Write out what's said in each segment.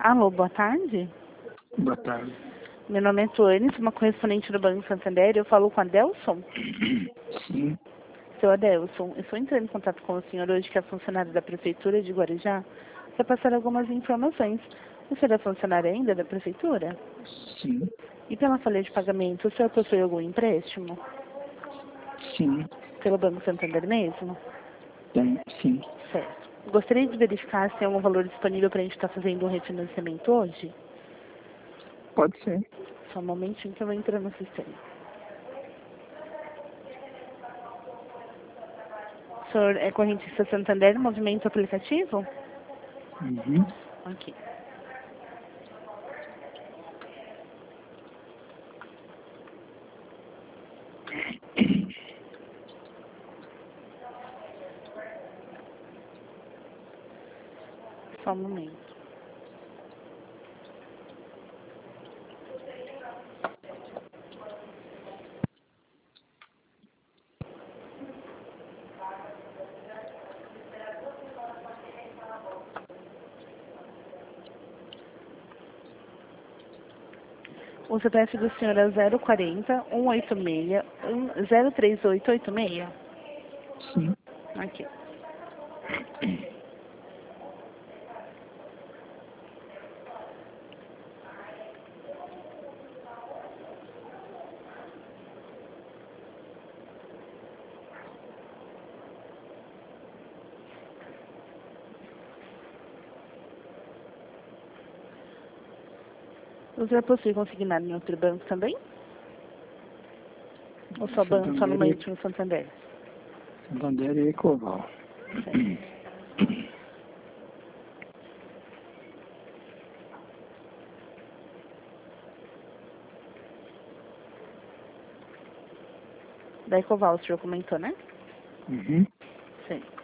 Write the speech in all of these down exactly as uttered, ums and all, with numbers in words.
Alô, boa tarde. Boa tarde. Meu nome é Tuane, sou uma correspondente do Banco Santander. Eu falo com a Adelson. Sim, Seu Adelson, eu estou entrando em contato com o senhor hoje, que é funcionário da Prefeitura de Guarujá, para passar algumas informações. O senhor é funcionário ainda da Prefeitura? sim, E pela folha de pagamento, o senhor possui algum empréstimo? sim, Pelo Banco Santander mesmo? tem, sim. Certo. Gostaria de verificar se tem algum valor disponível para a gente estar fazendo um refinanciamento hoje? Pode ser. Só um momentinho que eu vou entrar no sistema. O senhor é correntista Santander, movimento aplicativo? Uhum. Ok. Só um momento. O C P F do senhor é zero quarenta, cento e oitenta e seis, um- zero três oito oito seis? Sim. Aqui. O senhor possui consignado em outro banco também? Ou só, ban só no Santander, Banco Santander? e- Santander e Ecoval. Certo. Da Ecoval, o senhor comentou, né? Uhum. Certo.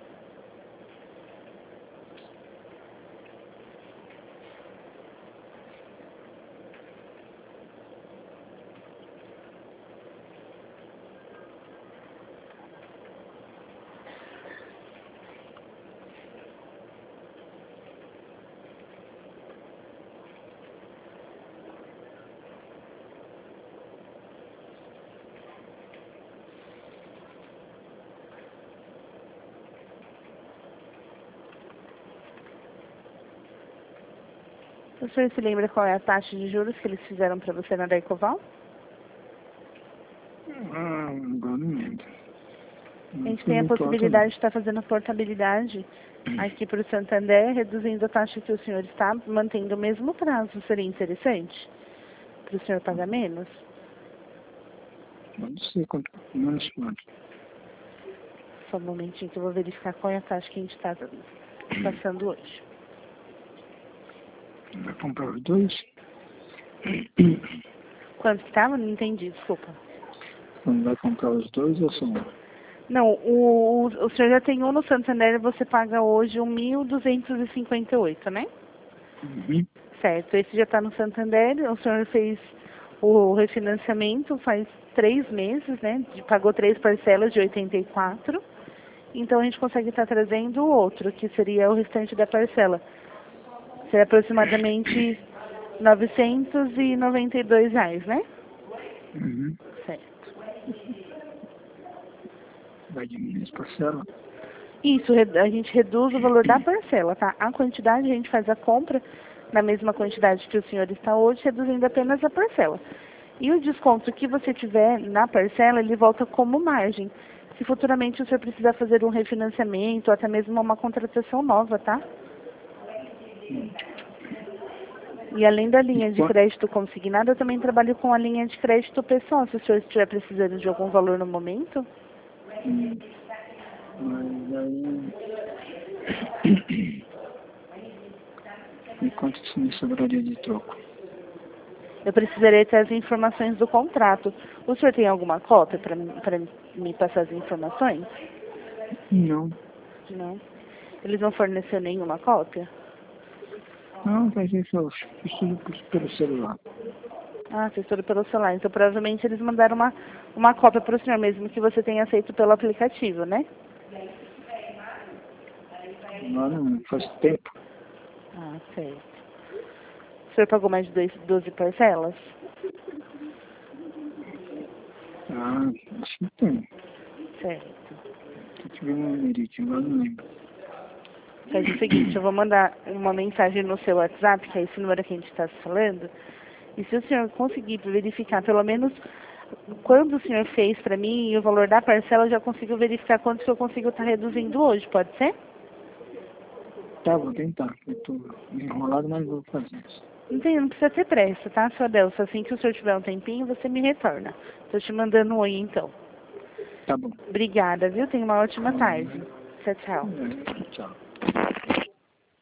O senhor se lembra qual é a taxa de juros que eles fizeram para você na da Ecoval? Ah, agora não lembro. A Não gente fui tem a muito alto, possibilidade não. de estar fazendo a portabilidade aqui para o Santander, reduzindo a taxa que o senhor está, mantendo o mesmo prazo. Seria interessante para o senhor pagar menos? Pode ser, quanto menos quanto. Só um momentinho que eu vou verificar qual é a taxa que a gente está passando hoje. Vai comprar os dois? Quanto que estava? Não entendi, desculpa. Não vai comprar os dois ou só um? Não, o, o, o senhor já tem um no Santander e você paga hoje um mil duzentos e cinquenta e oito, né? Uhum. Certo, esse já está no Santander, o senhor fez o refinanciamento faz três meses, né? De- Pagou três parcelas de oitenta e quatro. Então a gente consegue estar trazendo o outro, que seria o restante da parcela. Seria aproximadamente novecentos e noventa e dois reais, né? Uhum. Certo. Vai diminuir as parcelas? Isso, re- a gente reduz o valor da parcela, tá? A quantidade, a gente faz a compra na mesma quantidade que o senhor está hoje, reduzindo apenas a parcela. E o desconto que você tiver na parcela, ele volta como margem. Se futuramente o senhor precisar fazer um refinanciamento, ou até mesmo uma contratação nova, tá? E além da E linha de quanto? crédito consignada, eu também trabalho com a linha de crédito pessoal. Se o senhor estiver precisando de algum valor no momento, Hum. Mas aí... E quanto que me sobraria de troco? eu precisarei ter as informações do contrato. O senhor tem alguma cópia para me passar as informações? Não. Não. Eles não forneceram nenhuma cópia? Não, vai ser só fiz tudo por- pelo celular. Ah, fez tudo pelo celular. Então provavelmente eles mandaram uma, uma cópia para o senhor, mesmo que você tenha aceito pelo aplicativo, né? Agora não faz tempo. Ah, certo. O senhor pagou mais de dois, doze parcelas? Ah, acho que tem. Certo. Se tiver um numerito, agora não lembro. Faz o seguinte, eu vou mandar uma mensagem no seu WhatsApp, que é esse número que a gente está falando, e se o senhor conseguir verificar pelo menos quando o senhor fez para mim e o valor da parcela, eu já consigo verificar quanto que eu consigo estar reduzindo hoje, pode ser? Tá, vou tentar. Eu tô enrolado, mas vou fazer isso. Não, tem, não precisa ter pressa, tá, seu Adelson? Assim que o senhor tiver um tempinho, você me retorna. Estou te mandando um oi, então. Tá bom. Obrigada, viu? Tenha uma ótima tarde. Tchau, tchau. É, tchau.